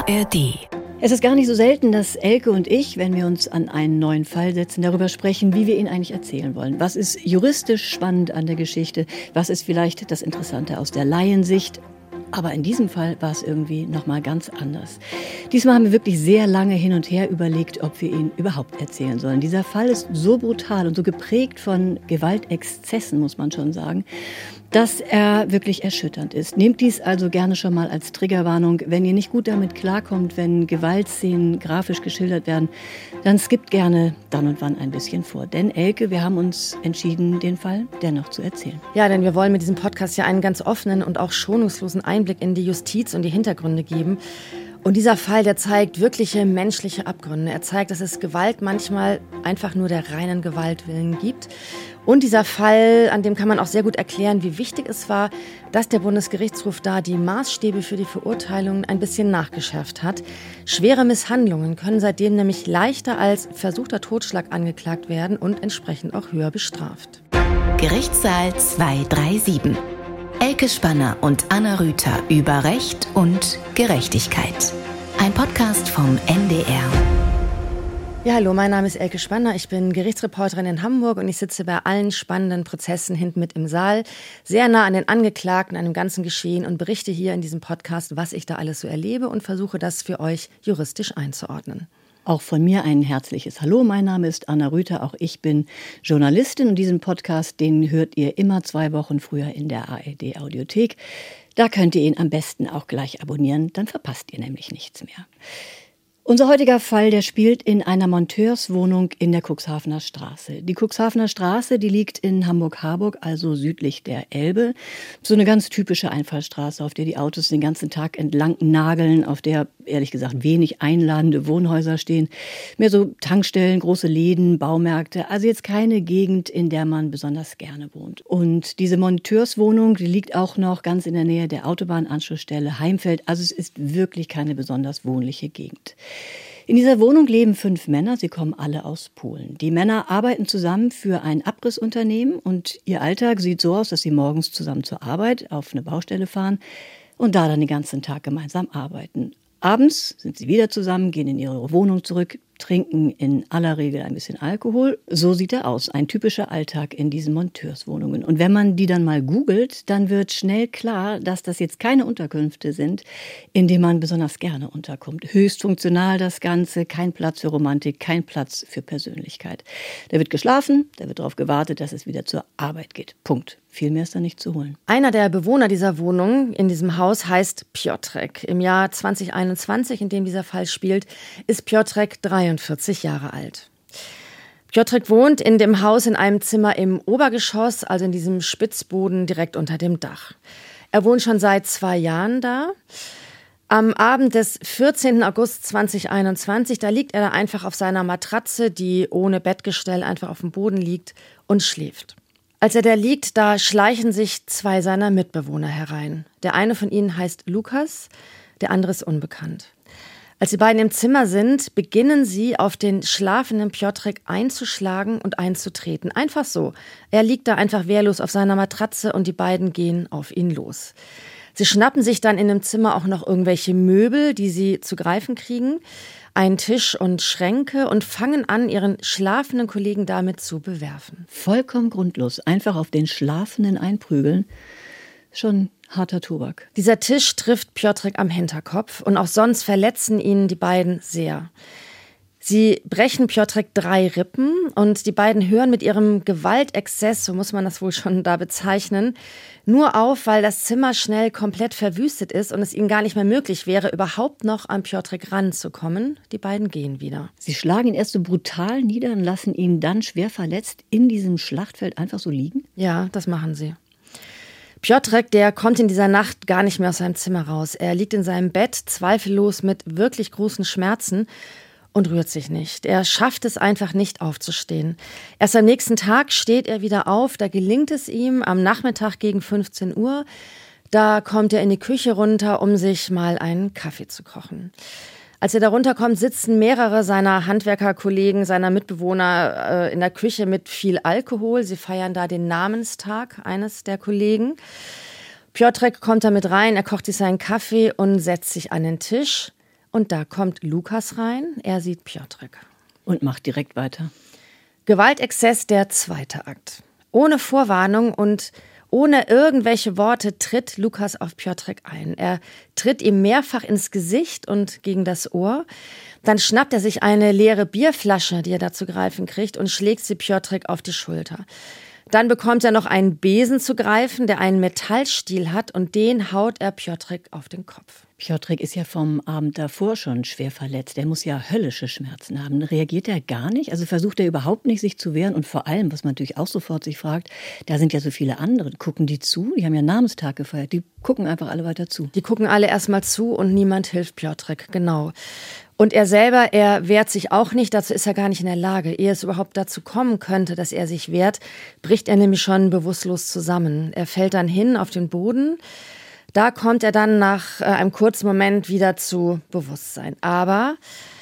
ARD. Es ist gar nicht so selten, dass Elke und ich, wenn wir uns an einen neuen Fall setzen, darüber sprechen, wie wir ihn eigentlich erzählen wollen. Was ist juristisch spannend an der Geschichte? Was ist vielleicht das Interessante aus der Laiensicht? Aber in diesem Fall war es irgendwie nochmal ganz anders. Diesmal haben wir wirklich sehr lange hin und her überlegt, ob wir ihn überhaupt erzählen sollen. Dieser Fall ist so brutal und so geprägt von Gewaltexzessen, muss man schon sagen, dass er wirklich erschütternd ist. Nehmt dies also gerne schon mal als Triggerwarnung. Wenn ihr nicht gut damit klarkommt, wenn Gewaltszenen grafisch geschildert werden, dann skippt gerne dann und wann ein bisschen vor. Denn Elke, wir haben uns entschieden, den Fall dennoch zu erzählen. Ja, denn wir wollen mit diesem Podcast ja einen ganz offenen und auch schonungslosen Einblick in die Justiz und die Hintergründe geben. Und dieser Fall, der zeigt wirkliche menschliche Abgründe. Er zeigt, dass es Gewalt manchmal einfach nur der reinen Gewalt willen gibt. Und dieser Fall, an dem kann man auch sehr gut erklären, wie wichtig es war, dass der Bundesgerichtshof da die Maßstäbe für die Verurteilung ein bisschen nachgeschärft hat. Schwere Misshandlungen können seitdem nämlich leichter als versuchter Totschlag angeklagt werden und entsprechend auch höher bestraft. Gerichtssaal 237. Elke Spanner und Anna Rüther über Recht und Gerechtigkeit. Ein Podcast vom NDR. Ja, hallo, mein Name ist Elke Spanner. Ich bin Gerichtsreporterin in Hamburg und ich sitze bei allen spannenden Prozessen hinten mit im Saal, sehr nah an den Angeklagten, an dem ganzen Geschehen und berichte hier in diesem Podcast, was ich da alles so erlebe und versuche das für euch juristisch einzuordnen. Auch von mir ein herzliches Hallo. Mein Name ist Anna Rüther. Auch ich bin Journalistin und diesen Podcast, den hört ihr immer 2 Wochen früher in der ARD Audiothek. Da könnt ihr ihn am besten auch gleich abonnieren, dann verpasst ihr nämlich nichts mehr. Unser heutiger Fall, der spielt in einer Monteurswohnung in der Cuxhavener Straße. Die Cuxhavener Straße, die liegt in Hamburg-Harburg, also südlich der Elbe. So eine ganz typische Einfallstraße, auf der die Autos den ganzen Tag entlang nageln, auf der, ehrlich gesagt, wenig einladende Wohnhäuser stehen. Mehr so Tankstellen, große Läden, Baumärkte. Also jetzt keine Gegend, in der man besonders gerne wohnt. Und diese Monteurswohnung, die liegt auch noch ganz in der Nähe der Autobahnanschlussstelle Heimfeld. Also es ist wirklich keine besonders wohnliche Gegend. In dieser Wohnung leben 5 Männer, sie kommen alle aus Polen. Die Männer arbeiten zusammen für ein Abrissunternehmen und ihr Alltag sieht so aus, dass sie morgens zusammen zur Arbeit auf eine Baustelle fahren und da dann den ganzen Tag gemeinsam arbeiten. Abends sind sie wieder zusammen, gehen in ihre Wohnung zurück, trinken in aller Regel ein bisschen Alkohol. So sieht er aus, ein typischer Alltag in diesen Monteurswohnungen. Und wenn man die dann mal googelt, dann wird schnell klar, dass das jetzt keine Unterkünfte sind, in denen man besonders gerne unterkommt. Höchst funktional das Ganze, kein Platz für Romantik, kein Platz für Persönlichkeit. Da wird geschlafen, da wird darauf gewartet, dass es wieder zur Arbeit geht. Punkt. Viel mehr ist da nicht zu holen. Einer der Bewohner dieser Wohnung in diesem Haus heißt Piotrek. Im Jahr 2021, in dem dieser Fall spielt, ist Piotrek 43 Jahre alt. Piotrek wohnt in dem Haus in einem Zimmer im Obergeschoss, also in diesem Spitzboden direkt unter dem Dach. Er wohnt schon seit 2 Jahren da. Am Abend des 14. August 2021, da liegt er da einfach auf seiner Matratze, die ohne Bettgestell einfach auf dem Boden liegt und schläft. Als er da liegt, da schleichen sich 2 seiner Mitbewohner herein. Der eine von ihnen heißt Lukas, der andere ist unbekannt. Als die beiden im Zimmer sind, beginnen sie, auf den schlafenden Piotrek einzuschlagen und einzutreten. Einfach so. Er liegt da einfach wehrlos auf seiner Matratze und die beiden gehen auf ihn los. Sie schnappen sich dann in dem Zimmer auch noch irgendwelche Möbel, die sie zu greifen kriegen, einen Tisch und Schränke und fangen an, ihren schlafenden Kollegen damit zu bewerfen. Vollkommen grundlos, einfach auf den Schlafenden einprügeln. Schon harter Tobak. Dieser Tisch trifft Piotrek am Hinterkopf und auch sonst verletzen ihn die beiden sehr. Sie brechen Piotrek 3 Rippen und die beiden hören mit ihrem Gewaltexzess, so muss man das wohl schon da bezeichnen, nur auf, weil das Zimmer schnell komplett verwüstet ist und es ihnen gar nicht mehr möglich wäre, überhaupt noch an Piotrek ranzukommen. Die beiden gehen wieder. Sie schlagen ihn erst so brutal nieder und lassen ihn dann schwer verletzt in diesem Schlachtfeld einfach so liegen? Ja, das machen sie. Piotrek, der kommt in dieser Nacht gar nicht mehr aus seinem Zimmer raus. Er liegt in seinem Bett, zweifellos mit wirklich großen Schmerzen und rührt sich nicht. Er schafft es einfach nicht aufzustehen. Erst am nächsten Tag steht er wieder auf, da gelingt es ihm am Nachmittag gegen 15 Uhr. Da kommt er in die Küche runter, um sich mal einen Kaffee zu kochen. Als er da runterkommt, sitzen mehrere seiner Handwerkerkollegen, seiner Mitbewohner in der Küche mit viel Alkohol. Sie feiern da den Namenstag eines der Kollegen. Piotrek kommt da mit rein, er kocht sich seinen Kaffee und setzt sich an den Tisch. und da kommt Lukas rein. Er sieht Piotrek. Und macht direkt weiter. Gewaltexzess, der 2. Akt. Ohne Vorwarnung und ohne irgendwelche Worte tritt Lukas auf Piotrek ein. Er tritt ihm mehrfach ins Gesicht und gegen das Ohr. Dann schnappt er sich eine leere Bierflasche, die er da zu greifen kriegt, und schlägt sie Piotrek auf die Schulter. Dann bekommt er noch einen Besen zu greifen, der einen Metallstiel hat, und den haut er Piotrek auf den Kopf. Piotrek ist ja vom Abend davor schon schwer verletzt. Der muss ja höllische Schmerzen haben. Reagiert er gar nicht? Also versucht er überhaupt nicht, sich zu wehren? Und vor allem, was man natürlich auch sofort sich fragt, da sind ja so viele andere. Gucken die zu? Die haben ja Namenstag gefeiert. Die gucken einfach alle weiter zu. Die gucken alle erstmal zu und niemand hilft Piotrek, genau. Und er selber, er wehrt sich auch nicht, dazu ist er gar nicht in der Lage. Ehe es überhaupt dazu kommen könnte, dass er sich wehrt, bricht er nämlich schon bewusstlos zusammen. Er fällt dann hin auf den Boden. Da kommt er dann nach einem kurzen Moment wieder zu Bewusstsein. Aber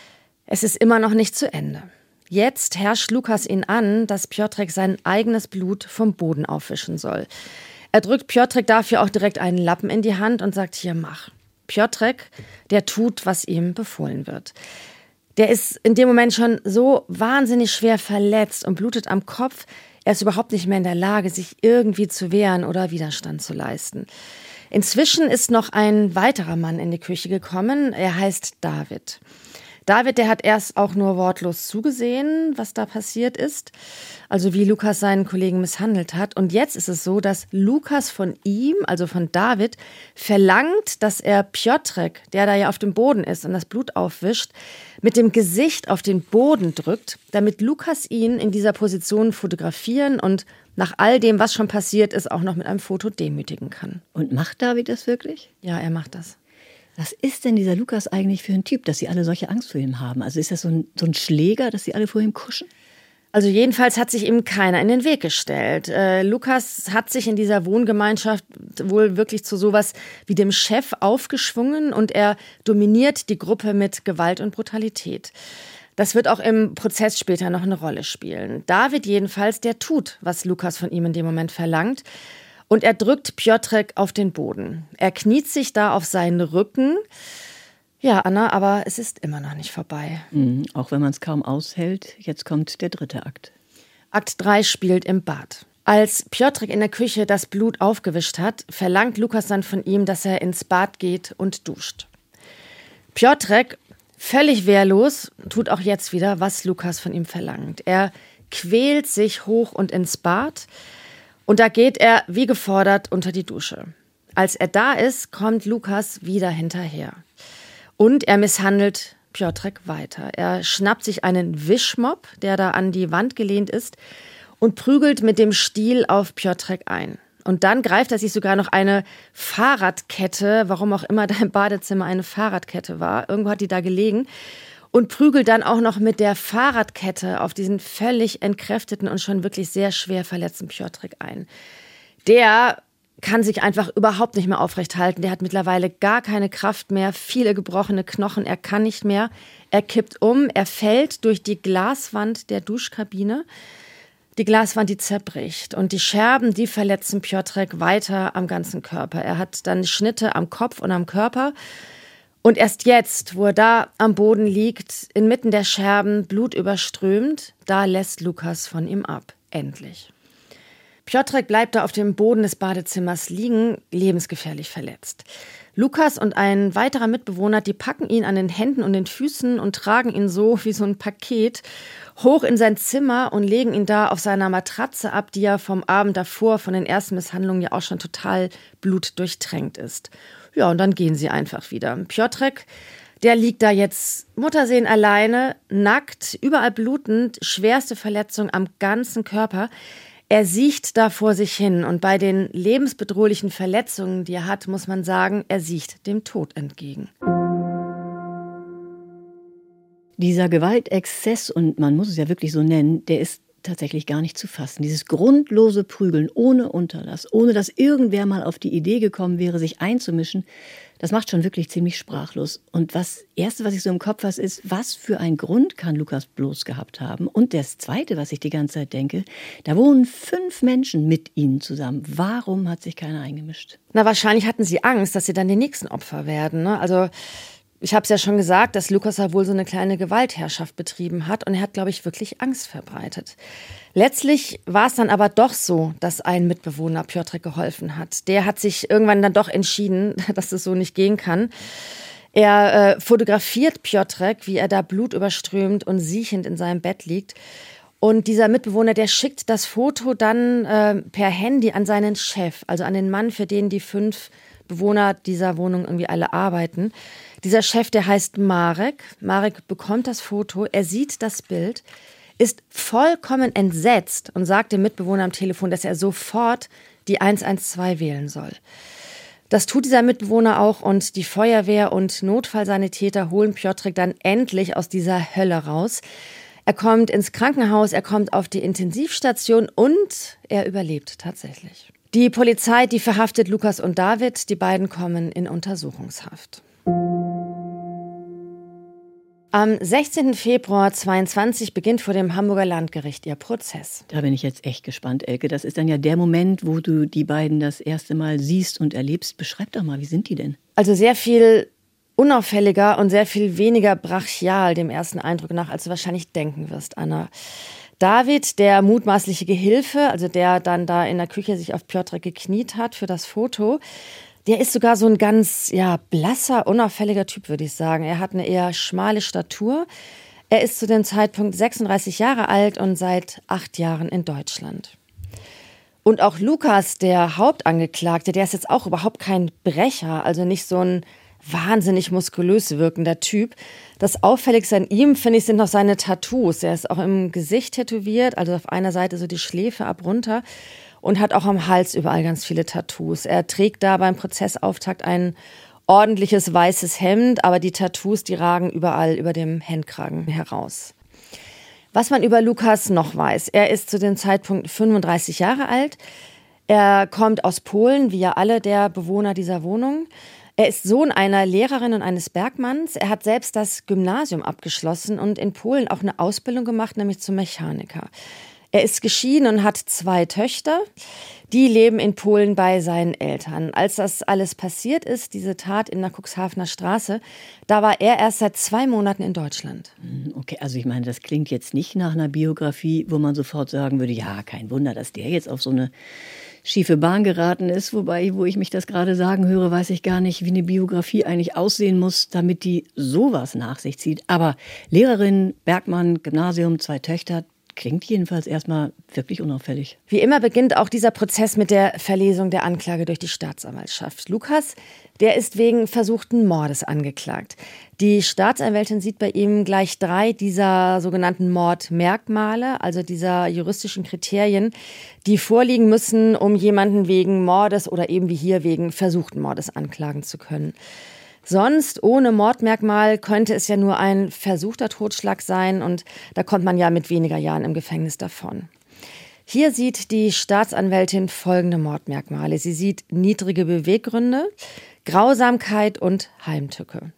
es ist immer noch nicht zu Ende. Jetzt herrscht Lukas ihn an, dass Piotrek sein eigenes Blut vom Boden aufwischen soll. Er drückt Piotrek dafür auch direkt einen Lappen in die Hand und sagt, hier, mach. Piotrek, der tut, was ihm befohlen wird. Der ist in dem Moment schon so wahnsinnig schwer verletzt und blutet am Kopf. Er ist überhaupt nicht mehr in der Lage, sich irgendwie zu wehren oder Widerstand zu leisten. Inzwischen ist noch ein weiterer Mann in die Küche gekommen. Er heißt David. David, der hat erst auch nur wortlos zugesehen, was da passiert ist. Also wie Lukas seinen Kollegen misshandelt hat. Und jetzt ist es so, dass Lukas von ihm, also von David, verlangt, dass er Piotrek, der da ja auf dem Boden ist und das Blut aufwischt, mit dem Gesicht auf den Boden drückt, damit Lukas ihn in dieser Position fotografieren und nach all dem, was schon passiert ist, auch noch mit einem Foto demütigen kann. Und macht David das wirklich? Ja, er macht das. Was ist denn dieser Lukas eigentlich für ein Typ, dass sie alle solche Angst vor ihm haben? Also ist das so ein Schläger, dass sie alle vor ihm kuschen? Also jedenfalls hat sich ihm keiner in den Weg gestellt. Lukas hat sich in dieser Wohngemeinschaft wohl wirklich zu sowas wie dem Chef aufgeschwungen und er dominiert die Gruppe mit Gewalt und Brutalität. Das wird auch im Prozess später noch eine Rolle spielen. David jedenfalls, der tut, was Lukas von ihm in dem Moment verlangt. Und er drückt Piotrek auf den Boden. Er kniet sich da auf seinen Rücken. Ja, Anna, aber es ist immer noch nicht vorbei. Auch wenn man es kaum aushält. Jetzt kommt der 3. Akt. Akt 3 spielt im Bad. Als Piotrek in der Küche das Blut aufgewischt hat, verlangt Lukas dann von ihm, dass er ins Bad geht und duscht. Piotrek, völlig wehrlos, tut auch jetzt wieder, was Lukas von ihm verlangt. Er quält sich hoch und ins Bad. Und da geht er, wie gefordert, unter die Dusche. Als er da ist, kommt Lukas wieder hinterher. Und er misshandelt Piotrek weiter. Er schnappt sich einen Wischmopp, der da an die Wand gelehnt ist, und prügelt mit dem Stiel auf Piotrek ein. Und dann greift er sich sogar noch eine Fahrradkette, warum auch immer da im Badezimmer eine Fahrradkette war. Irgendwo hat die da gelegen. Und prügelt dann auch noch mit der Fahrradkette auf diesen völlig entkräfteten und schon wirklich sehr schwer verletzten Piotrek ein. Der kann sich einfach überhaupt nicht mehr aufrecht halten. Der hat mittlerweile gar keine Kraft mehr, viele gebrochene Knochen, er kann nicht mehr. Er kippt um, er fällt durch die Glaswand der Duschkabine. Die Glaswand, die zerbricht und die Scherben, die verletzen Piotrek weiter am ganzen Körper. Er hat dann Schnitte am Kopf und am Körper. Und erst jetzt, wo er da am Boden liegt, inmitten der Scherben, blutüberströmt, da lässt Lukas von ihm ab. Endlich. Piotrek bleibt da auf dem Boden des Badezimmers liegen, lebensgefährlich verletzt. Lukas und ein weiterer Mitbewohner, die packen ihn an den Händen und den Füßen und tragen ihn so wie so ein Paket hoch in sein Zimmer und legen ihn da auf seiner Matratze ab, die ja vom Abend davor, von den ersten Misshandlungen ja auch schon total blutdurchtränkt ist. Ja, und dann gehen sie einfach wieder. Piotrek, der liegt da jetzt Muttersehen alleine, nackt, überall blutend, schwerste Verletzung am ganzen Körper. Er siecht da vor sich hin und bei den lebensbedrohlichen Verletzungen, die er hat, muss man sagen, er siecht dem Tod entgegen. Dieser Gewaltexzess, und man muss es ja wirklich so nennen, der ist tatsächlich gar nicht zu fassen. Dieses grundlose Prügeln ohne Unterlass, ohne dass irgendwer mal auf die Idee gekommen wäre, sich einzumischen, das macht schon wirklich ziemlich sprachlos. Und das Erste, was ich so im Kopf habe, ist, was für einen Grund kann Lukas bloß gehabt haben? Und das Zweite, was ich die ganze Zeit denke, da wohnen 5 Menschen mit ihnen zusammen. Warum hat sich keiner eingemischt? Na, wahrscheinlich hatten sie Angst, dass sie dann die nächsten Opfer werden, ne? Also Ich habe es ja schon gesagt, dass Lukas ja wohl so eine kleine Gewaltherrschaft betrieben hat und er hat, glaube ich, wirklich Angst verbreitet. Letztlich war es dann aber doch so, dass ein Mitbewohner Piotrek geholfen hat. Der hat sich irgendwann dann doch entschieden, dass es so nicht gehen kann. Er fotografiert Piotrek, wie er da blutüberströmt und siechend in seinem Bett liegt. Und dieser Mitbewohner, der schickt das Foto dann per Handy an seinen Chef, also an den Mann, für den die 5 Bewohner dieser Wohnung irgendwie alle arbeiten. Dieser Chef, der heißt Marek. Marek bekommt das Foto, er sieht das Bild, ist vollkommen entsetzt und sagt dem Mitbewohner am Telefon, dass er sofort die 112 wählen soll. Das tut dieser Mitbewohner auch und die Feuerwehr und Notfallsanitäter holen Piotrek dann endlich aus dieser Hölle raus. Er kommt ins Krankenhaus, er kommt auf die Intensivstation und er überlebt tatsächlich. Die Polizei, die verhaftet Lukas und David, die beiden kommen in Untersuchungshaft. Am 16. Februar 22 beginnt vor dem Hamburger Landgericht ihr Prozess. Da bin ich jetzt echt gespannt, Elke. Das ist dann ja der Moment, wo du die beiden das erste Mal siehst und erlebst. Beschreib doch mal, wie sind die denn? Also sehr viel unauffälliger und sehr viel weniger brachial dem ersten Eindruck nach, als du wahrscheinlich denken wirst, Anna. David, der mutmaßliche Gehilfe, also der dann da in der Küche sich auf Piotrek gekniet hat für das Foto, der ist sogar so ein ganz blasser, unauffälliger Typ, würde ich sagen. Er hat eine eher schmale Statur. Er ist zu dem Zeitpunkt 36 Jahre alt und seit 8 Jahren in Deutschland. Und auch Lukas, der Hauptangeklagte, der ist jetzt auch überhaupt kein Brecher, also nicht so ein wahnsinnig muskulös wirkender Typ. Das Auffälligste an ihm, finde ich, sind noch seine Tattoos. Er ist auch im Gesicht tätowiert, also auf einer Seite so die Schläfe ab runter und hat auch am Hals überall ganz viele Tattoos. Er trägt da beim Prozessauftakt ein ordentliches weißes Hemd, aber die Tattoos, die ragen überall über dem Hemdkragen heraus. Was man über Lukas noch weiß, er ist zu dem Zeitpunkt 35 Jahre alt. Er kommt aus Polen, wie ja alle der Bewohner dieser Wohnung. Er ist Sohn einer Lehrerin und eines Bergmanns. Er hat selbst das Gymnasium abgeschlossen und in Polen auch eine Ausbildung gemacht, nämlich zum Mechaniker. Er ist geschieden und hat 2 Töchter. Die leben in Polen bei seinen Eltern. Als das alles passiert ist, diese Tat in der Cuxhavener Straße, da war er erst seit 2 Monaten in Deutschland. Okay, also ich meine, das klingt jetzt nicht nach einer Biografie, wo man sofort sagen würde, ja, kein Wunder, dass der jetzt auf so eine schiefe Bahn geraten ist. Wobei, wo ich mich das gerade sagen höre, weiß ich gar nicht, wie eine Biografie eigentlich aussehen muss, damit die sowas nach sich zieht. Aber Lehrerin, Bergmann, Gymnasium, 2 Töchter, klingt jedenfalls erstmal wirklich unauffällig. Wie immer beginnt auch dieser Prozess mit der Verlesung der Anklage durch die Staatsanwaltschaft. Lukas, der ist wegen versuchten Mordes angeklagt. Die Staatsanwältin sieht bei ihm gleich 3 dieser sogenannten Mordmerkmale, also dieser juristischen Kriterien, die vorliegen müssen, um jemanden wegen Mordes oder eben wie hier wegen versuchten Mordes anklagen zu können. Sonst, ohne Mordmerkmal, könnte es ja nur ein versuchter Totschlag sein und da kommt man ja mit weniger Jahren im Gefängnis davon. Hier sieht die Staatsanwältin folgende Mordmerkmale. Sie sieht niedrige Beweggründe, Grausamkeit und Heimtücke.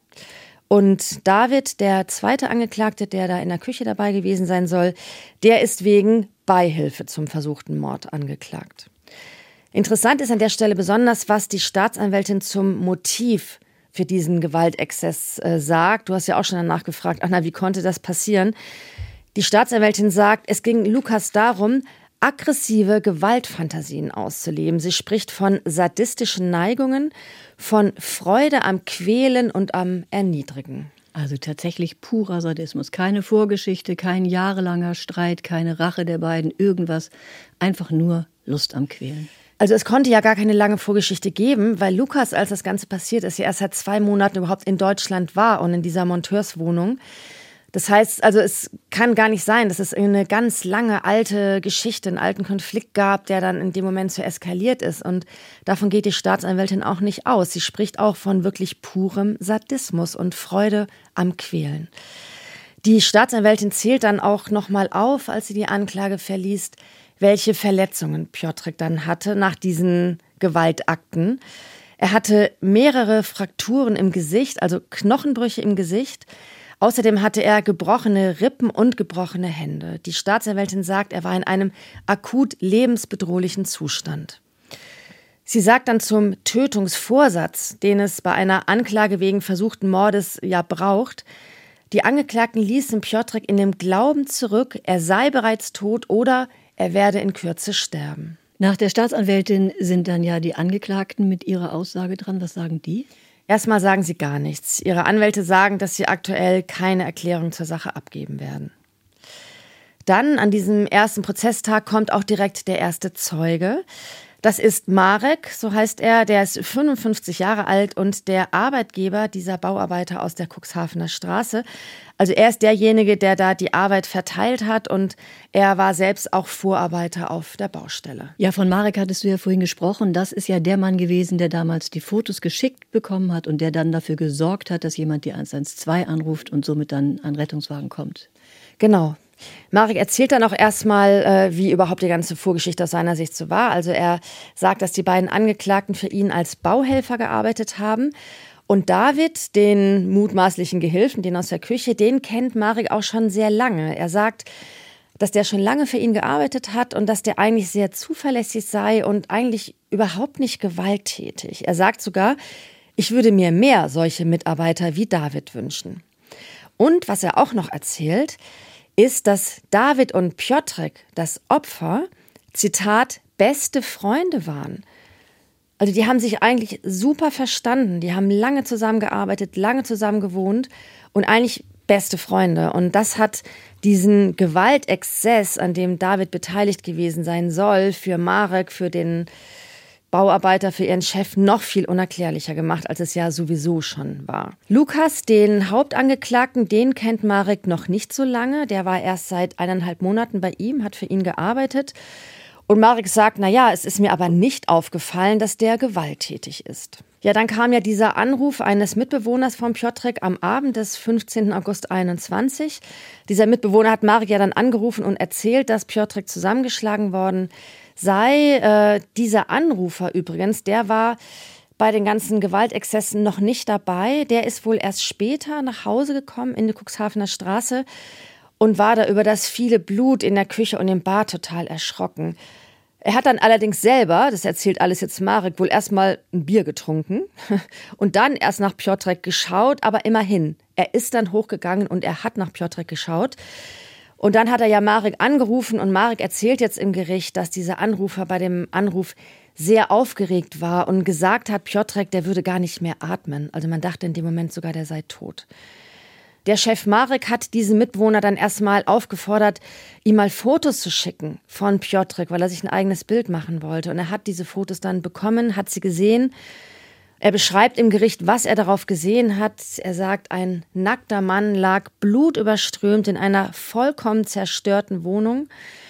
Und David, der zweite Angeklagte, der da in der Küche dabei gewesen sein soll, der ist wegen Beihilfe zum versuchten Mord angeklagt. Interessant ist an der Stelle besonders, was die Staatsanwältin zum Motiv für diesen Gewaltexzess sagt. Du hast ja auch schon danach gefragt, Anna, wie konnte das passieren? Die Staatsanwältin sagt, es ging Lukas darum, aggressive Gewaltfantasien auszuleben. Sie spricht von sadistischen Neigungen, von Freude am Quälen und am Erniedrigen. Also tatsächlich purer Sadismus. Keine Vorgeschichte, kein jahrelanger Streit, keine Rache der beiden, irgendwas. Einfach nur Lust am Quälen. Also es konnte ja gar keine lange Vorgeschichte geben, weil Lukas, als das Ganze passiert ist, ja erst seit 2 Monaten überhaupt in Deutschland war und in dieser Monteurswohnung. Das heißt, also es kann gar nicht sein, dass es eine ganz lange alte Geschichte, einen alten Konflikt gab, der dann in dem Moment so eskaliert ist. Und davon geht die Staatsanwältin auch nicht aus. Sie spricht auch von wirklich purem Sadismus und Freude am Quälen. Die Staatsanwältin zählt dann auch nochmal auf, als sie die Anklage verliest, welche Verletzungen Piotrek dann hatte nach diesen Gewaltakten. Er hatte mehrere Frakturen im Gesicht, also Knochenbrüche im Gesicht. Außerdem hatte er gebrochene Rippen und gebrochene Hände. Die Staatsanwältin sagt, er war in einem akut lebensbedrohlichen Zustand. Sie sagt dann zum Tötungsvorsatz, den es bei einer Anklage wegen versuchten Mordes ja braucht: Die Angeklagten ließen Piotrek in dem Glauben zurück, er sei bereits tot oder er werde in Kürze sterben. Nach der Staatsanwältin sind dann ja die Angeklagten mit ihrer Aussage dran. Was sagen die? Erstmal sagen sie gar nichts. Ihre Anwälte sagen, dass sie aktuell keine Erklärung zur Sache abgeben werden. Dann, an diesem ersten Prozesstag, kommt auch direkt der erste Zeuge. Das ist Marek, so heißt er, der ist 55 Jahre alt und der Arbeitgeber dieser Bauarbeiter aus der Cuxhavener Straße. Also er ist derjenige, der da die Arbeit verteilt hat, und er war selbst auch Vorarbeiter auf der Baustelle. Ja, von Marek hattest du ja vorhin gesprochen. Das ist ja der Mann gewesen, der damals die Fotos geschickt bekommen hat und der dann dafür gesorgt hat, dass jemand die 112 anruft und somit dann ein Rettungswagen kommt. Genau. Marek erzählt dann auch erstmal, wie überhaupt die ganze Vorgeschichte aus seiner Sicht so war. Also er sagt, dass die beiden Angeklagten für ihn als Bauhelfer gearbeitet haben. Und David, den mutmaßlichen Gehilfen, den aus der Küche, den kennt Marek auch schon sehr lange. Er sagt, dass der schon lange für ihn gearbeitet hat und dass der eigentlich sehr zuverlässig sei und eigentlich überhaupt nicht gewalttätig. Er sagt sogar, ich würde mir mehr solche Mitarbeiter wie David wünschen. Und was er auch noch erzählt, ist, dass David und Piotrek, das Opfer, Zitat, beste Freunde waren. Also die haben sich eigentlich super verstanden, die haben lange zusammengearbeitet, lange zusammen gewohnt und eigentlich beste Freunde. Und das hat diesen Gewaltexzess, an dem David beteiligt gewesen sein soll, für Marek, für den Bauarbeiter, für ihren Chef noch viel unerklärlicher gemacht, als es ja sowieso schon war. Lukas, den Hauptangeklagten, den kennt Marek noch nicht so lange. Der war erst seit 1,5 Monaten bei ihm, hat für ihn gearbeitet. Und Marek sagt, es ist mir aber nicht aufgefallen, dass der gewalttätig ist. Ja, dann kam ja dieser Anruf eines Mitbewohners von Piotrek am Abend des 15. August 21. Dieser Mitbewohner hat Marek ja dann angerufen und erzählt, dass Piotrek zusammengeschlagen worden sei. Dieser Anrufer übrigens, der war bei den ganzen Gewaltexzessen noch nicht dabei. Der ist wohl erst später nach Hause gekommen in die Cuxhavener Straße und war da über das viele Blut in der Küche und im Bad total erschrocken. Er hat dann allerdings selber, das erzählt alles jetzt Marek, wohl erstmal ein Bier getrunken und dann erst nach Piotrek geschaut, aber immerhin, er ist dann hochgegangen und er hat nach Piotrek geschaut. Und dann hat er ja Marek angerufen und Marek erzählt jetzt im Gericht, dass dieser Anrufer bei dem Anruf sehr aufgeregt war und gesagt hat, Piotrek, der würde gar nicht mehr atmen. Also man dachte in dem Moment sogar, der sei tot. Der Chef Marek hat diesen Mitbewohner dann erstmal aufgefordert, ihm mal Fotos zu schicken von Piotrek, weil er sich ein eigenes Bild machen wollte. Und er hat diese Fotos dann bekommen, hat sie gesehen. Er beschreibt im Gericht, was er darauf gesehen hat. Er sagt, ein nackter Mann lag blutüberströmt in einer vollkommen zerstörten Wohnung.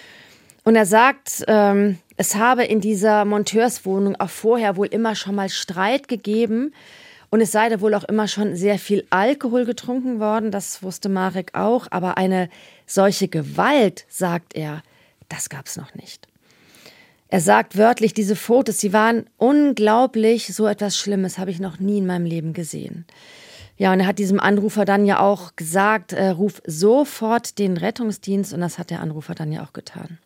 Und er sagt, es habe in dieser Monteurswohnung auch vorher wohl immer schon mal Streit gegeben. Und es sei da wohl auch immer schon sehr viel Alkohol getrunken worden. Das wusste Marek auch. Aber eine solche Gewalt, sagt er, das gab es noch nicht. Er sagt wörtlich, diese Fotos, sie waren unglaublich, so etwas Schlimmes habe ich noch nie in meinem Leben gesehen. Ja, und er hat diesem Anrufer dann ja auch gesagt, ruf sofort den Rettungsdienst, und das hat der Anrufer dann ja auch getan.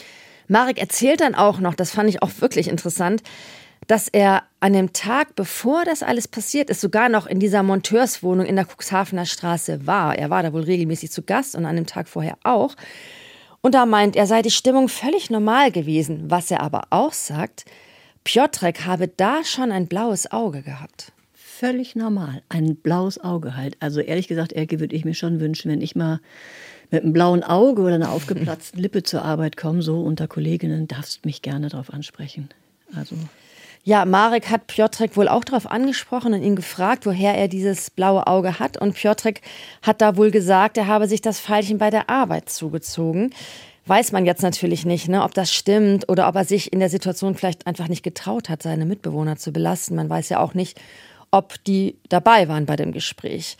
Marek erzählt dann auch noch, das fand ich auch wirklich interessant, dass er an dem Tag, bevor das alles passiert ist, sogar noch in dieser Monteurswohnung in der Cuxhavener Straße war. Er war da wohl regelmäßig zu Gast und an dem Tag vorher auch. Und da meint er, sei die Stimmung völlig normal gewesen. Was er aber auch sagt, Piotrek habe da schon ein blaues Auge gehabt. Völlig normal, ein blaues Auge halt. Also ehrlich gesagt, Elke, würde ich mir schon wünschen, wenn ich mal mit einem blauen Auge oder einer aufgeplatzten Lippe zur Arbeit komme, so unter Kolleginnen, darfst du mich gerne darauf ansprechen. Also... Ja, Marek hat Piotrek wohl auch darauf angesprochen und ihn gefragt, woher er dieses blaue Auge hat. Und Piotrek hat da wohl gesagt, er habe sich das Pfeilchen bei der Arbeit zugezogen. Weiß man jetzt natürlich nicht, ob das stimmt oder ob er sich in der Situation vielleicht einfach nicht getraut hat, seine Mitbewohner zu belasten. Man weiß ja auch nicht, ob die dabei waren bei dem Gespräch.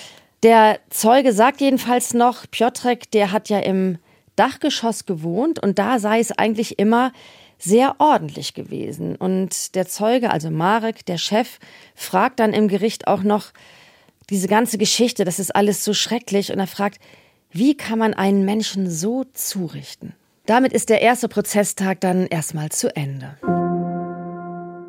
Der Zeuge sagt jedenfalls noch, Piotrek, der hat ja im Dachgeschoss gewohnt und da sei es eigentlich immer sehr ordentlich gewesen. Und der Zeuge, also Marek, der Chef, fragt dann im Gericht auch noch diese ganze Geschichte, das ist alles so schrecklich. Und er fragt, wie kann man einen Menschen so zurichten? Damit ist der erste Prozesstag dann erstmal zu Ende.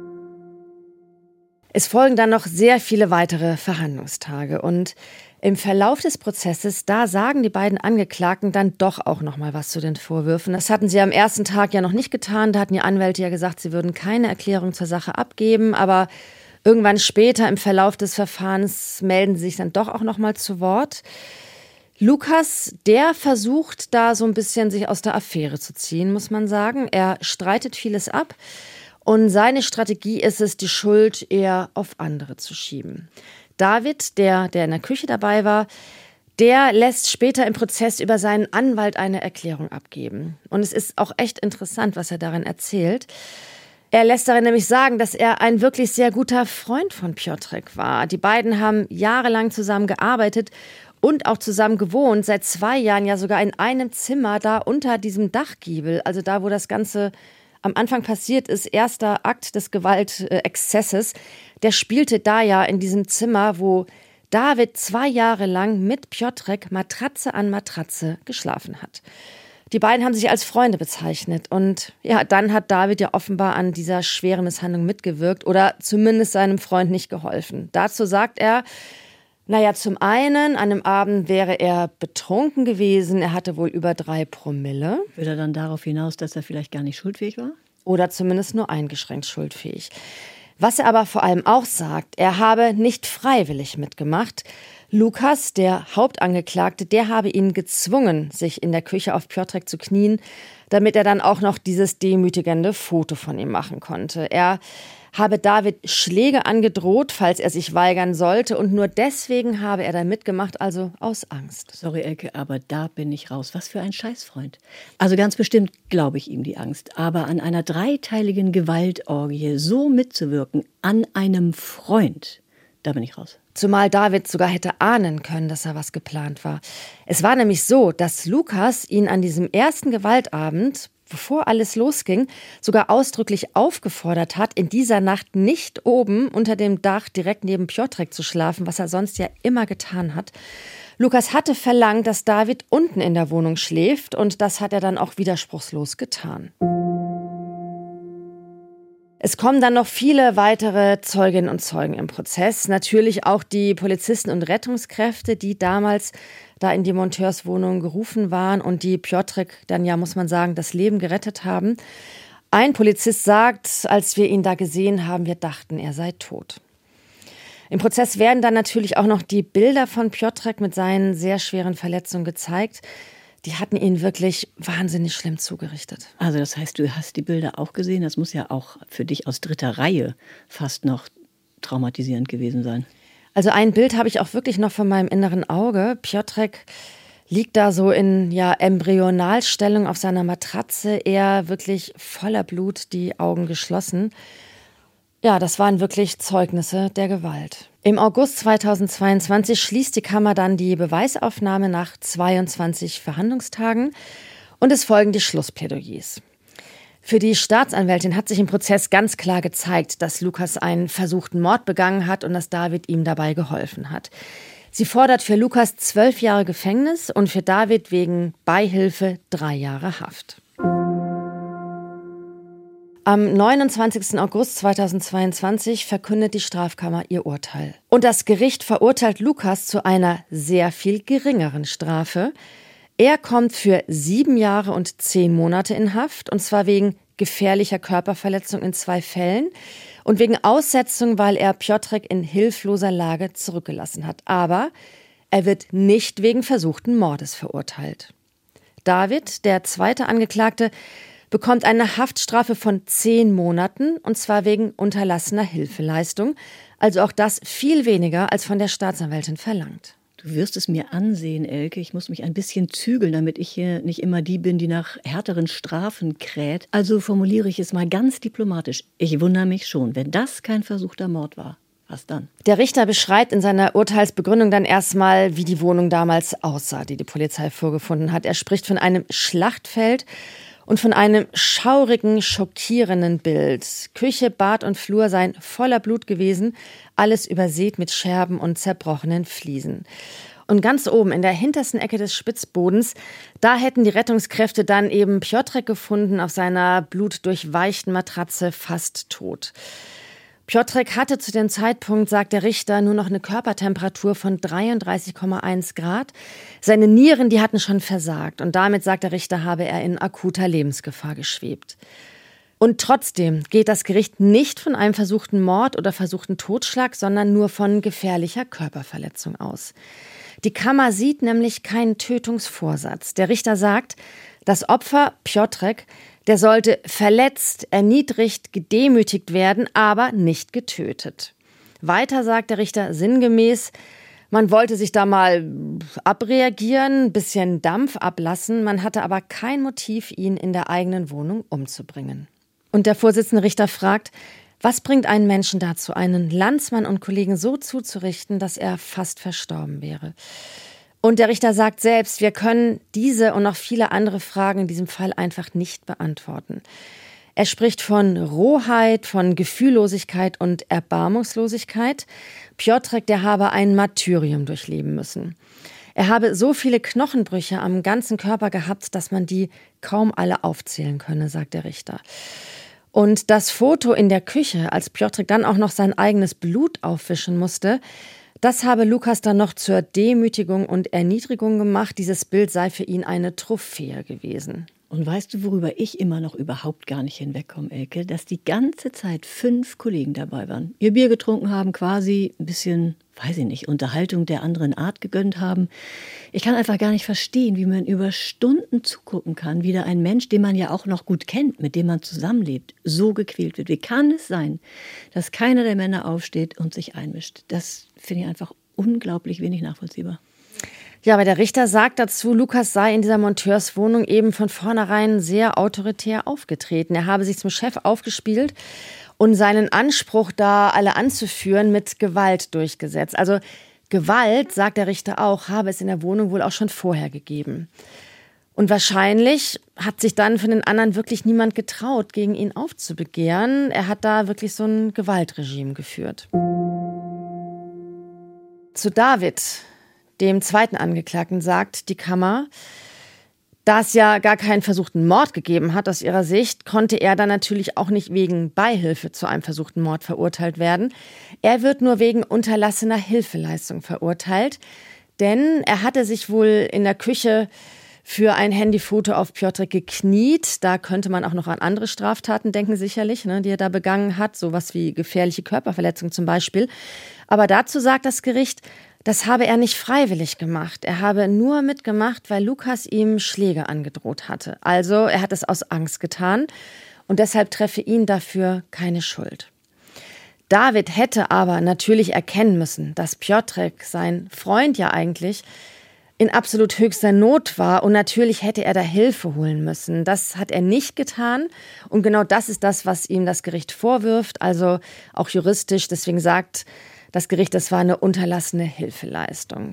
Es folgen dann noch sehr viele weitere Verhandlungstage und im Verlauf des Prozesses, da sagen die beiden Angeklagten dann doch auch noch mal was zu den Vorwürfen. Das hatten sie am ersten Tag ja noch nicht getan. Da hatten die Anwälte ja gesagt, sie würden keine Erklärung zur Sache abgeben. Aber irgendwann später im Verlauf des Verfahrens melden sie sich dann doch auch noch mal zu Wort. Lukas, der versucht da so ein bisschen sich aus der Affäre zu ziehen, muss man sagen. Er streitet vieles ab. Und seine Strategie ist es, die Schuld eher auf andere zu schieben. David, der in der Küche dabei war, der lässt später im Prozess über seinen Anwalt eine Erklärung abgeben. Und es ist auch echt interessant, was er darin erzählt. Er lässt darin nämlich sagen, dass er ein wirklich sehr guter Freund von Piotrek war. Die beiden haben jahrelang zusammen gearbeitet und auch zusammen gewohnt, seit 2 Jahren ja sogar in einem Zimmer da unter diesem Dachgiebel, also da, wo das Ganze am Anfang passiert ist, erster Akt des Gewaltexzesses, der spielte da ja in diesem Zimmer, wo David 2 Jahre lang mit Piotrek Matratze an Matratze geschlafen hat. Die beiden haben sich als Freunde bezeichnet und ja, dann hat David ja offenbar an dieser schweren Misshandlung mitgewirkt oder zumindest seinem Freund nicht geholfen. Dazu sagt er, naja, zum einen, an dem Abend wäre er betrunken gewesen, er hatte wohl über 3 Promille. Will er dann darauf hinaus, dass er vielleicht gar nicht schuldfähig war? Oder zumindest nur eingeschränkt schuldfähig. Was er aber vor allem auch sagt, er habe nicht freiwillig mitgemacht. Lukas, der Hauptangeklagte, der habe ihn gezwungen, sich in der Küche auf Piotrek zu knien, damit er dann auch noch dieses demütigende Foto von ihm machen konnte. Er habe David Schläge angedroht, falls er sich weigern sollte. Und nur deswegen habe er da mitgemacht, also aus Angst. Sorry, Elke, aber da bin ich raus. Was für ein Scheißfreund. Also ganz bestimmt glaube ich ihm die Angst. Aber an einer 3-teiligen Gewaltorgie so mitzuwirken, an einem Freund, da bin ich raus. Zumal David sogar hätte ahnen können, dass da was geplant war. Es war nämlich so, dass Lukas ihn an diesem ersten Gewaltabend, bevor alles losging, sogar ausdrücklich aufgefordert hat, in dieser Nacht nicht oben unter dem Dach direkt neben Piotrek zu schlafen, was er sonst ja immer getan hat. Lukas hatte verlangt, dass David unten in der Wohnung schläft und das hat er dann auch widerspruchslos getan. Es kommen dann noch viele weitere Zeuginnen und Zeugen im Prozess. Natürlich auch die Polizisten und Rettungskräfte, die damals da in die Monteurswohnung gerufen waren und die Piotrek dann ja, muss man sagen, das Leben gerettet haben. Ein Polizist sagt, als wir ihn da gesehen haben, wir dachten, er sei tot. Im Prozess werden dann natürlich auch noch die Bilder von Piotrek mit seinen sehr schweren Verletzungen gezeigt. Die hatten ihn wirklich wahnsinnig schlimm zugerichtet. Also das heißt, du hast die Bilder auch gesehen. Das muss ja auch für dich aus 3. Reihe fast noch traumatisierend gewesen sein. Also ein Bild habe ich auch wirklich noch von meinem inneren Auge. Piotrek liegt da so in Embryonalstellung auf seiner Matratze, er wirklich voller Blut, die Augen geschlossen. Ja, das waren wirklich Zeugnisse der Gewalt. Im August 2022 schließt die Kammer dann die Beweisaufnahme nach 22 Verhandlungstagen und es folgen die Schlussplädoyers. Für die Staatsanwältin hat sich im Prozess ganz klar gezeigt, dass Lukas einen versuchten Mord begangen hat und dass David ihm dabei geholfen hat. Sie fordert für Lukas 12 Jahre Gefängnis und für David wegen Beihilfe 3 Jahre Haft. Am 29. August 2022 verkündet die Strafkammer ihr Urteil. Und das Gericht verurteilt Lukas zu einer sehr viel geringeren Strafe. Er kommt für 7 Jahre und 10 Monate in Haft, und zwar wegen gefährlicher Körperverletzung in 2 Fällen und wegen Aussetzung, weil er Piotrek in hilfloser Lage zurückgelassen hat. Aber er wird nicht wegen versuchten Mordes verurteilt. David, der zweite Angeklagte, bekommt eine Haftstrafe von 10 Monaten, und zwar wegen unterlassener Hilfeleistung. Also auch das viel weniger als von der Staatsanwältin verlangt. Du wirst es mir ansehen, Elke. Ich muss mich ein bisschen zügeln, damit ich hier nicht immer die bin, die nach härteren Strafen kräht. Also formuliere ich es mal ganz diplomatisch. Ich wundere mich schon, wenn das kein versuchter Mord war. Was dann? Der Richter beschreibt in seiner Urteilsbegründung dann erstmal, wie die Wohnung damals aussah, die die Polizei vorgefunden hat. Er spricht von einem Schlachtfeld und von einem schaurigen, schockierenden Bild. Küche, Bad und Flur seien voller Blut gewesen, alles übersät mit Scherben und zerbrochenen Fliesen. Und ganz oben in der hintersten Ecke des Spitzbodens, da hätten die Rettungskräfte dann eben Piotrek gefunden, auf seiner blutdurchweichten Matratze fast tot. Piotrek hatte zu dem Zeitpunkt, sagt der Richter, nur noch eine Körpertemperatur von 33,1 Grad. Seine Nieren, die hatten schon versagt. Und damit, sagt der Richter, habe er in akuter Lebensgefahr geschwebt. Und trotzdem geht das Gericht nicht von einem versuchten Mord oder versuchten Totschlag, sondern nur von gefährlicher Körperverletzung aus. Die Kammer sieht nämlich keinen Tötungsvorsatz. Der Richter sagt, das Opfer, Piotrek, der sollte verletzt, erniedrigt, gedemütigt werden, aber nicht getötet. Weiter sagt der Richter sinngemäß, man wollte sich da mal abreagieren, ein bisschen Dampf ablassen, man hatte aber kein Motiv, ihn in der eigenen Wohnung umzubringen. Und der Vorsitzende Richter fragt, was bringt einen Menschen dazu, einen Landsmann und Kollegen so zuzurichten, dass er fast verstorben wäre? Und der Richter sagt selbst, wir können diese und noch viele andere Fragen in diesem Fall einfach nicht beantworten. Er spricht von Rohheit, von Gefühllosigkeit und Erbarmungslosigkeit. Piotrek, der habe ein Martyrium durchleben müssen. Er habe so viele Knochenbrüche am ganzen Körper gehabt, dass man die kaum alle aufzählen könne, sagt der Richter. Und das Foto in der Küche, als Piotrek dann auch noch sein eigenes Blut aufwischen musste, das habe Lukas dann noch zur Demütigung und Erniedrigung gemacht. Dieses Bild sei für ihn eine Trophäe gewesen. Und weißt du, worüber ich immer noch überhaupt gar nicht hinwegkomme, Elke? Dass die ganze Zeit 5 Kollegen dabei waren, ihr Bier getrunken haben, quasi ein bisschen, weiß ich nicht, Unterhaltung der anderen Art gegönnt haben. Ich kann einfach gar nicht verstehen, wie man über Stunden zugucken kann, wie da ein Mensch, den man ja auch noch gut kennt, mit dem man zusammenlebt, so gequält wird. Wie kann es sein, dass keiner der Männer aufsteht und sich einmischt? Das finde ich einfach unglaublich wenig nachvollziehbar. Ja, aber der Richter sagt dazu, Lukas sei in dieser Monteurswohnung eben von vornherein sehr autoritär aufgetreten. Er habe sich zum Chef aufgespielt und seinen Anspruch, da alle anzuführen, mit Gewalt durchgesetzt. Also Gewalt, sagt der Richter auch, habe es in der Wohnung wohl auch schon vorher gegeben. Und wahrscheinlich hat sich dann von den anderen wirklich niemand getraut, gegen ihn aufzubegehren. Er hat da wirklich so ein Gewaltregime geführt. Zu David, dem zweiten Angeklagten, sagt die Kammer, da es ja gar keinen versuchten Mord gegeben hat aus ihrer Sicht, konnte er dann natürlich auch nicht wegen Beihilfe zu einem versuchten Mord verurteilt werden. Er wird nur wegen unterlassener Hilfeleistung verurteilt, denn er hatte sich wohl in der Küche für ein Handyfoto auf Piotrek gekniet. Da könnte man auch noch an andere Straftaten denken, sicherlich, die er da begangen hat, sowas wie gefährliche Körperverletzung zum Beispiel. Aber dazu sagt das Gericht, das habe er nicht freiwillig gemacht. Er habe nur mitgemacht, weil Lukas ihm Schläge angedroht hatte. Also er hat es aus Angst getan und deshalb treffe ihn dafür keine Schuld. David hätte aber natürlich erkennen müssen, dass Piotrek, sein Freund ja eigentlich, in absolut höchster Not war und natürlich hätte er da Hilfe holen müssen. Das hat er nicht getan und genau das ist das, was ihm das Gericht vorwirft, also auch juristisch. Deswegen sagt das Gericht, das war eine unterlassene Hilfeleistung.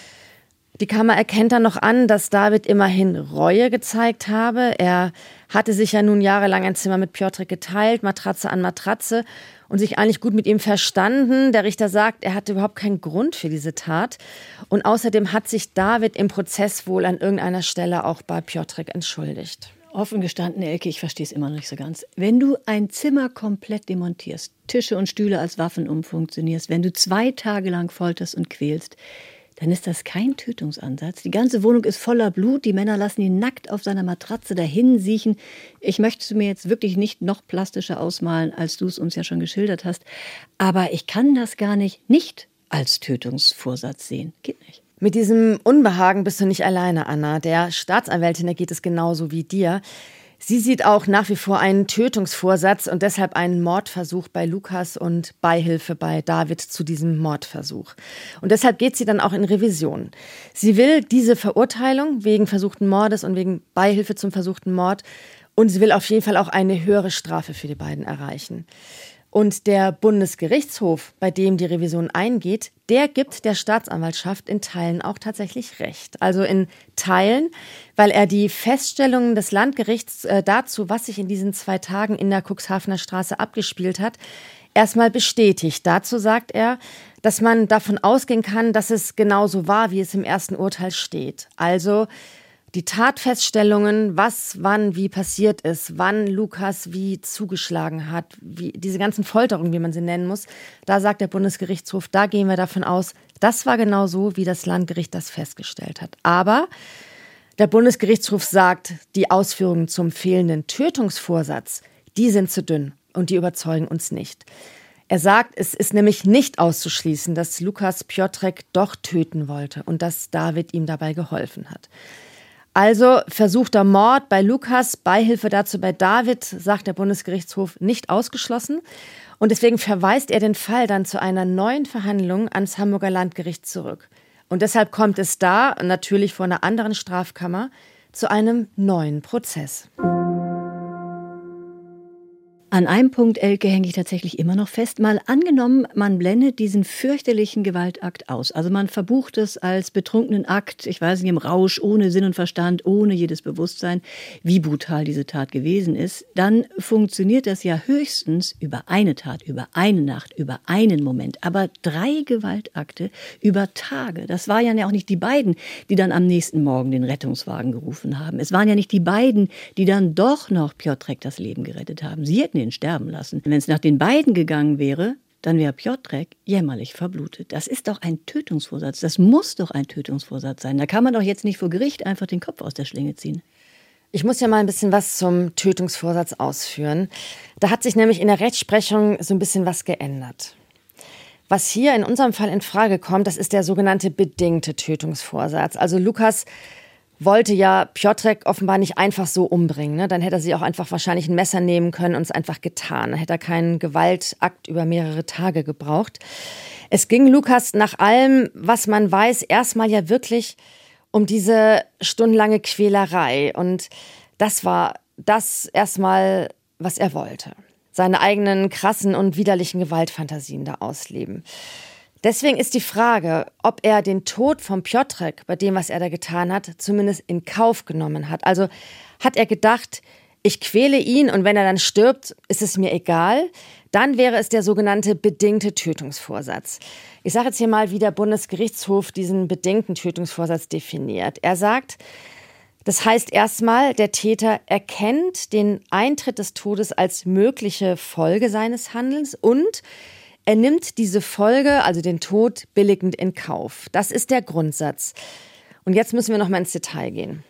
Die Kammer erkennt dann noch an, dass David immerhin Reue gezeigt habe. Er hatte sich ja nun jahrelang ein Zimmer mit Piotrek geteilt, Matratze an Matratze und sich eigentlich gut mit ihm verstanden. Der Richter sagt, er hatte überhaupt keinen Grund für diese Tat. Und außerdem hat sich David im Prozess wohl an irgendeiner Stelle auch bei Piotrek entschuldigt. Offen gestanden, Elke, ich verstehe es immer noch nicht so ganz. Wenn du ein Zimmer komplett demontierst, Tische und Stühle als Waffen umfunktionierst, wenn du 2 Tage lang folterst und quälst, dann ist das kein Tötungsansatz. Die ganze Wohnung ist voller Blut, die Männer lassen ihn nackt auf seiner Matratze dahin siechen. Ich möchte es mir jetzt wirklich nicht noch plastischer ausmalen, als du es uns ja schon geschildert hast. Aber ich kann das gar nicht als Tötungsvorsatz sehen. Geht nicht. Mit diesem Unbehagen bist du nicht alleine, Anna. Der Staatsanwältin, der geht es genauso wie dir. Sie sieht auch nach wie vor einen Tötungsvorsatz und deshalb einen Mordversuch bei Lukas und Beihilfe bei David zu diesem Mordversuch. Und deshalb geht sie dann auch in Revision. Sie will diese Verurteilung wegen versuchten Mordes und wegen Beihilfe zum versuchten Mord und sie will auf jeden Fall auch eine höhere Strafe für die beiden erreichen. Und der Bundesgerichtshof, bei dem die Revision eingeht, der gibt der Staatsanwaltschaft in Teilen auch tatsächlich recht. Also in Teilen, weil er die Feststellungen des Landgerichts dazu, was sich in diesen 2 Tagen in der Cuxhavener Straße abgespielt hat, erstmal bestätigt. Dazu sagt er, dass man davon ausgehen kann, dass es genauso war, wie es im ersten Urteil steht. Also, Die Tatfeststellungen, was, wann, wie passiert ist, wann Lukas wie zugeschlagen hat, wie diese ganzen Folterungen, wie man sie nennen muss, da sagt der Bundesgerichtshof, da gehen wir davon aus, das war genau so, wie das Landgericht das festgestellt hat. Aber der Bundesgerichtshof sagt, die Ausführungen zum fehlenden Tötungsvorsatz, die sind zu dünn und die überzeugen uns nicht. Er sagt, es ist nämlich nicht auszuschließen, dass Lukas Piotrek doch töten wollte und dass David ihm dabei geholfen hat. Also versuchter Mord bei Lukas, Beihilfe dazu bei David, sagt der Bundesgerichtshof, nicht ausgeschlossen. Und deswegen verweist er den Fall dann zu einer neuen Verhandlung ans Hamburger Landgericht zurück. Und deshalb kommt es da, natürlich vor einer anderen Strafkammer, zu einem neuen Prozess. An einem Punkt, Elke, hänge ich tatsächlich immer noch fest. Mal angenommen, man blendet diesen fürchterlichen Gewaltakt aus. Also man verbucht es als betrunkenen Akt, ich weiß nicht, im Rausch, ohne Sinn und Verstand, ohne jedes Bewusstsein, wie brutal diese Tat gewesen ist. Dann funktioniert das ja höchstens über eine Tat, über eine Nacht, über einen Moment. Aber 3 Gewaltakte über Tage. Das waren ja auch nicht die beiden, die dann am nächsten Morgen den Rettungswagen gerufen haben. Es waren ja nicht die beiden, die dann doch noch Piotrek das Leben gerettet haben. Sie hätten ihn sterben lassen. Wenn es nach den beiden gegangen wäre, dann wäre Piotrek jämmerlich verblutet. Das ist doch ein Tötungsvorsatz. Das muss doch ein Tötungsvorsatz sein. Da kann man doch jetzt nicht vor Gericht einfach den Kopf aus der Schlinge ziehen. Ich muss ja mal ein bisschen was zum Tötungsvorsatz ausführen. Da hat sich nämlich in der Rechtsprechung so ein bisschen was geändert. Was hier in unserem Fall in Frage kommt, das ist der sogenannte bedingte Tötungsvorsatz. Also Lukas wollte ja Piotrek offenbar nicht einfach so umbringen. Ne? Dann hätte er sie auch einfach wahrscheinlich ein Messer nehmen können und es einfach getan. Dann hätte er keinen Gewaltakt über mehrere Tage gebraucht. Es ging Lukas nach allem, was man weiß, erstmal ja wirklich um diese stundenlange Quälerei. Und das war das erstmal, was er wollte. Seine eigenen krassen und widerlichen Gewaltfantasien da ausleben. Deswegen ist die Frage, ob er den Tod von Piotrek, bei dem, was er da getan hat, zumindest in Kauf genommen hat. Also hat er gedacht, ich quäle ihn und wenn er dann stirbt, ist es mir egal. Dann wäre es der sogenannte bedingte Tötungsvorsatz. Ich sage jetzt hier mal, wie der Bundesgerichtshof diesen bedingten Tötungsvorsatz definiert. Er sagt, das heißt erstmal, der Täter erkennt den Eintritt des Todes als mögliche Folge seines Handelns und er nimmt diese Folge, also den Tod, billigend in Kauf. Das ist der Grundsatz. Und jetzt müssen wir noch mal ins Detail gehen.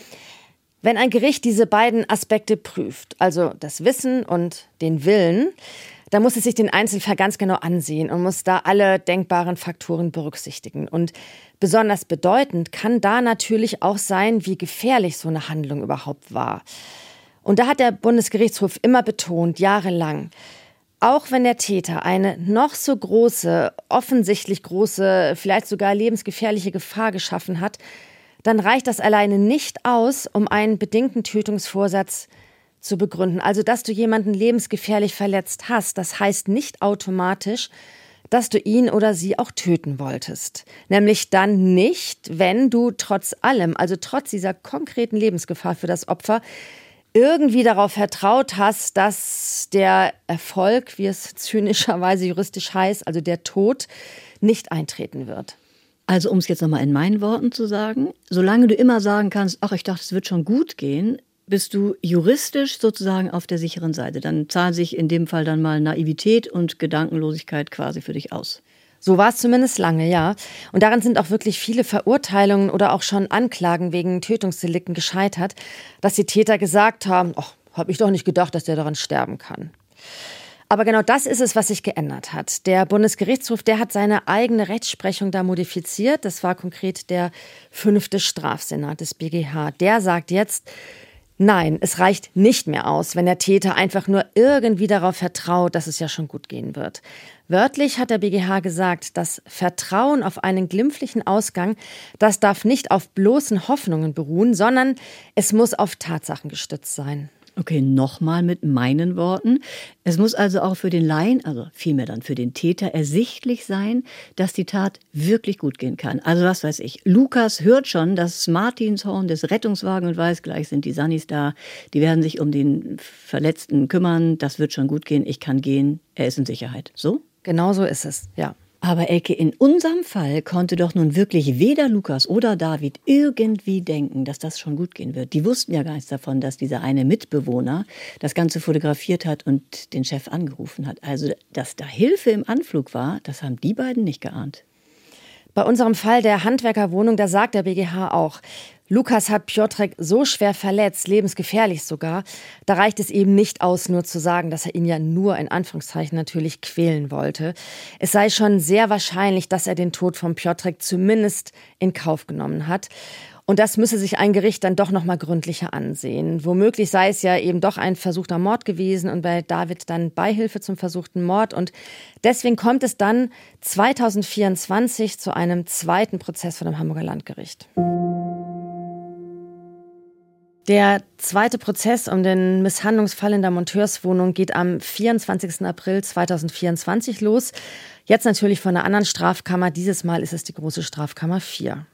Wenn ein Gericht diese beiden Aspekte prüft, also das Wissen und den Willen, dann muss es sich den Einzelfall ganz genau ansehen und muss da alle denkbaren Faktoren berücksichtigen. Und besonders bedeutend kann da natürlich auch sein, wie gefährlich so eine Handlung überhaupt war. Und da hat der Bundesgerichtshof immer betont, jahrelang, auch wenn der Täter eine noch so große, offensichtlich große, vielleicht sogar lebensgefährliche Gefahr geschaffen hat, dann reicht das alleine nicht aus, um einen bedingten Tötungsvorsatz zu begründen. Also, dass du jemanden lebensgefährlich verletzt hast, das heißt nicht automatisch, dass du ihn oder sie auch töten wolltest. Nämlich dann nicht, wenn du trotz allem, also trotz dieser konkreten Lebensgefahr für das Opfer, irgendwie darauf vertraut hast, dass der Erfolg, wie es zynischerweise juristisch heißt, also der Tod, nicht eintreten wird. Also um es jetzt nochmal in meinen Worten zu sagen, solange du immer sagen kannst, ach, ich dachte, es wird schon gut gehen, bist du juristisch sozusagen auf der sicheren Seite. Dann zahlen sich in dem Fall dann mal Naivität und Gedankenlosigkeit quasi für dich aus. So war es zumindest lange, ja. Und daran sind auch wirklich viele Verurteilungen oder auch schon Anklagen wegen Tötungsdelikten gescheitert, dass die Täter gesagt haben, ach, habe ich doch nicht gedacht, dass der daran sterben kann. Aber genau das ist es, was sich geändert hat. Der Bundesgerichtshof, der hat seine eigene Rechtsprechung da modifiziert. Das war konkret der 5. Strafsenat des BGH. Der sagt jetzt, nein, es reicht nicht mehr aus, wenn der Täter einfach nur irgendwie darauf vertraut, dass es ja schon gut gehen wird. Wörtlich hat der BGH gesagt, das Vertrauen auf einen glimpflichen Ausgang, das darf nicht auf bloßen Hoffnungen beruhen, sondern es muss auf Tatsachen gestützt sein. Okay, nochmal mit meinen Worten. Es muss also auch für den Laien, also vielmehr dann für den Täter, ersichtlich sein, dass die Tat wirklich gut gehen kann. Also was weiß ich, Lukas hört schon das Martinshorn des Rettungswagens und weiß, gleich sind die Sannis da, die werden sich um den Verletzten kümmern, das wird schon gut gehen, ich kann gehen, er ist in Sicherheit. So? Genau so ist es, ja. Aber Elke, in unserem Fall konnte doch nun wirklich weder Lukas oder David irgendwie denken, dass das schon gut gehen wird. Die wussten ja gar nichts davon, dass dieser eine Mitbewohner das Ganze fotografiert hat und den Chef angerufen hat. Also, dass da Hilfe im Anflug war, das haben die beiden nicht geahnt. Bei unserem Fall der Handwerkerwohnung, da sagt der BGH auch, Lukas hat Piotrek so schwer verletzt, lebensgefährlich sogar, da reicht es eben nicht aus, nur zu sagen, dass er ihn ja nur in Anführungszeichen natürlich quälen wollte. Es sei schon sehr wahrscheinlich, dass er den Tod von Piotrek zumindest in Kauf genommen hat. Und das müsse sich ein Gericht dann doch noch mal gründlicher ansehen. Womöglich sei es ja eben doch ein versuchter Mord gewesen und bei David dann Beihilfe zum versuchten Mord. Und deswegen kommt es dann 2024 zu einem zweiten Prozess vor dem Hamburger Landgericht. Der zweite Prozess um den Misshandlungsfall in der Monteurswohnung geht am 24. April 2024 los. Jetzt natürlich von einer anderen Strafkammer. Dieses Mal ist es die große Strafkammer 4.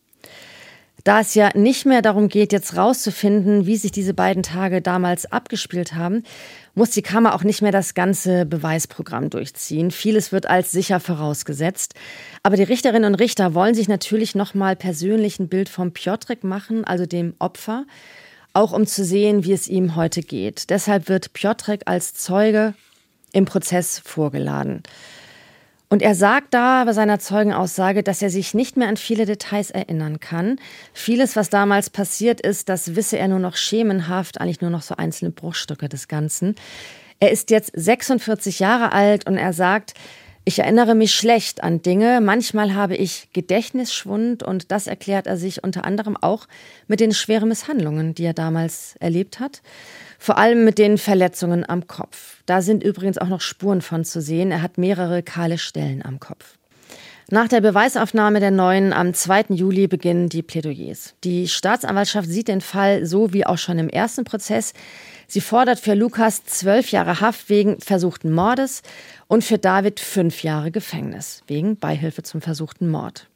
Da es ja nicht mehr darum geht, jetzt rauszufinden, wie sich diese beiden Tage damals abgespielt haben, muss die Kammer auch nicht mehr das ganze Beweisprogramm durchziehen. Vieles wird als sicher vorausgesetzt. Aber die Richterinnen und Richter wollen sich natürlich noch mal persönlich ein Bild vom Piotrek machen, also dem Opfer, auch um zu sehen, wie es ihm heute geht. Deshalb wird Piotrek als Zeuge im Prozess vorgeladen. Und er sagt da bei seiner Zeugenaussage, dass er sich nicht mehr an viele Details erinnern kann. Vieles, was damals passiert ist, das wisse er nur noch schemenhaft, eigentlich nur noch so einzelne Bruchstücke des Ganzen. Er ist jetzt 46 Jahre alt und er sagt, ich erinnere mich schlecht an Dinge, manchmal habe ich Gedächtnisschwund und das erklärt er sich unter anderem auch mit den schweren Misshandlungen, die er damals erlebt hat. Vor allem mit den Verletzungen am Kopf. Da sind übrigens auch noch Spuren von zu sehen. Er hat mehrere kahle Stellen am Kopf. Nach der Beweisaufnahme der Neuen am 2. Juli beginnen die Plädoyers. Die Staatsanwaltschaft sieht den Fall so wie auch schon im ersten Prozess. Sie fordert für Lukas 12 Jahre Haft wegen versuchten Mordes und für David 5 Jahre Gefängnis wegen Beihilfe zum versuchten Mord.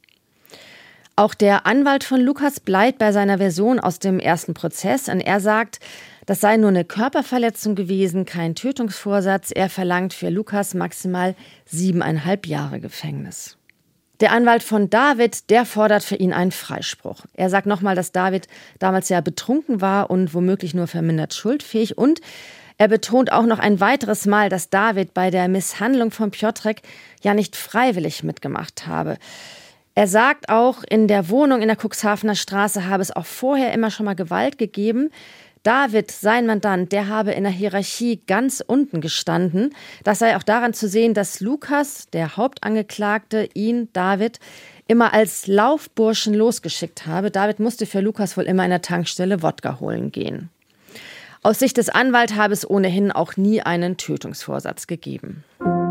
Auch der Anwalt von Lukas bleibt bei seiner Version aus dem ersten Prozess und er sagt, das sei nur eine Körperverletzung gewesen, kein Tötungsvorsatz. Er verlangt für Lukas maximal 7,5 Jahre Gefängnis. Der Anwalt von David, der fordert für ihn einen Freispruch. Er sagt nochmal, dass David damals ja betrunken war und womöglich nur vermindert schuldfähig. Und er betont auch noch ein weiteres Mal, dass David bei der Misshandlung von Piotrek ja nicht freiwillig mitgemacht habe. Er sagt auch, in der Wohnung in der Cuxhavener Straße habe es auch vorher immer schon mal Gewalt gegeben. David, sein Mandant, der habe in der Hierarchie ganz unten gestanden. Das sei auch daran zu sehen, dass Lukas, der Hauptangeklagte, ihn, David, immer als Laufburschen losgeschickt habe. David musste für Lukas wohl immer in der Tankstelle Wodka holen gehen. Aus Sicht des Anwalts habe es ohnehin auch nie einen Tötungsvorsatz gegeben.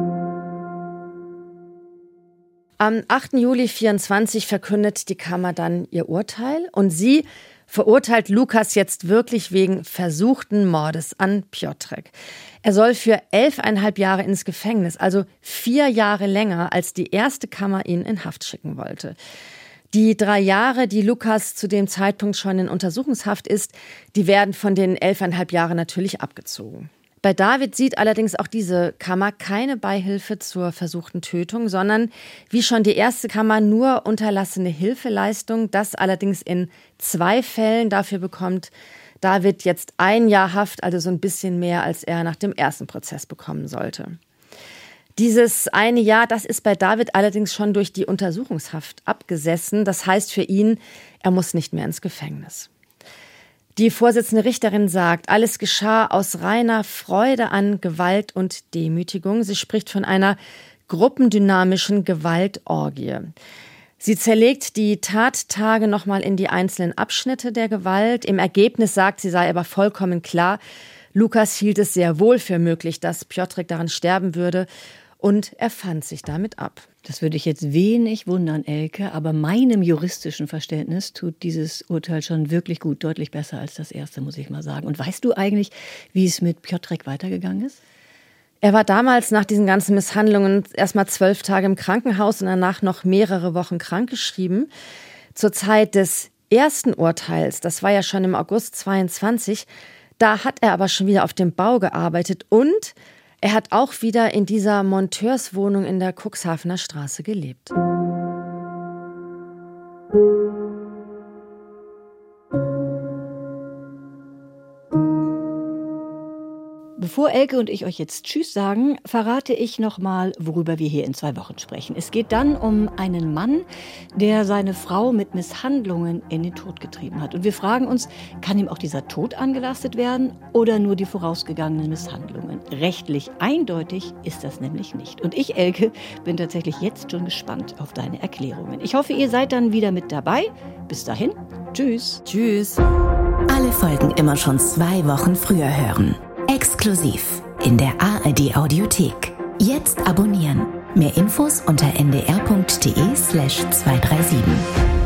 Am 8. Juli 2024 verkündet die Kammer dann ihr Urteil und sie verurteilt Lukas jetzt wirklich wegen versuchten Mordes an Piotrek. Er soll für 11,5 Jahre ins Gefängnis, also 4 Jahre länger, als die erste Kammer ihn in Haft schicken wollte. Die 3 Jahre, die Lukas zu dem Zeitpunkt schon in Untersuchungshaft ist, die werden von den 11,5 Jahren natürlich abgezogen. Bei David sieht allerdings auch diese Kammer keine Beihilfe zur versuchten Tötung, sondern wie schon die erste Kammer nur unterlassene Hilfeleistung. Das allerdings in 2 Fällen. Dafür bekommt David jetzt 1 Jahr Haft, also so ein bisschen mehr, als er nach dem ersten Prozess bekommen sollte. Dieses 1 Jahr, das ist bei David allerdings schon durch die Untersuchungshaft abgesessen. Das heißt für ihn, er muss nicht mehr ins Gefängnis. Die Vorsitzende Richterin sagt, alles geschah aus reiner Freude an Gewalt und Demütigung. Sie spricht von einer gruppendynamischen Gewaltorgie. Sie zerlegt die Tattage nochmal in die einzelnen Abschnitte der Gewalt. Im Ergebnis sagt sie, sei aber vollkommen klar, Lukas hielt es sehr wohl für möglich, dass Piotrek daran sterben würde. Und er fand sich damit ab. Das würde ich jetzt wenig wundern, Elke, aber meinem juristischen Verständnis tut dieses Urteil schon wirklich gut, deutlich besser als das erste, muss ich mal sagen. Und weißt du eigentlich, wie es mit Piotrek weitergegangen ist? Er war damals nach diesen ganzen Misshandlungen erstmal 12 Tage im Krankenhaus und danach noch mehrere Wochen krankgeschrieben. Zur Zeit des ersten Urteils, das war ja schon im August 22, da hat er aber schon wieder auf dem Bau gearbeitet und Er hat auch wieder in dieser Monteurswohnung in der Cuxhavener Straße gelebt. Bevor Elke und ich euch jetzt Tschüss sagen, verrate ich nochmal, worüber wir hier in 2 Wochen sprechen. Es geht dann um einen Mann, der seine Frau mit Misshandlungen in den Tod getrieben hat. Und wir fragen uns, kann ihm auch dieser Tod angelastet werden oder nur die vorausgegangenen Misshandlungen? Rechtlich eindeutig ist das nämlich nicht. Und ich, Elke, bin tatsächlich jetzt schon gespannt auf deine Erklärungen. Ich hoffe, ihr seid dann wieder mit dabei. Bis dahin, tschüss. Tschüss. Alle Folgen immer schon 2 Wochen früher hören. Exklusiv in der ARD Audiothek. Jetzt abonnieren. Mehr Infos unter ndr.de/237.